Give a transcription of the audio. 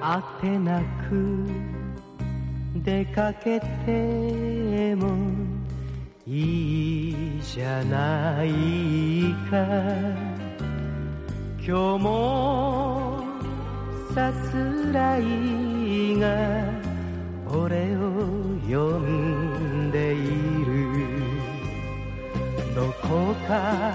あてなく出かけてもいいじゃないか。今日もさすらいが俺を呼んでいる。どこか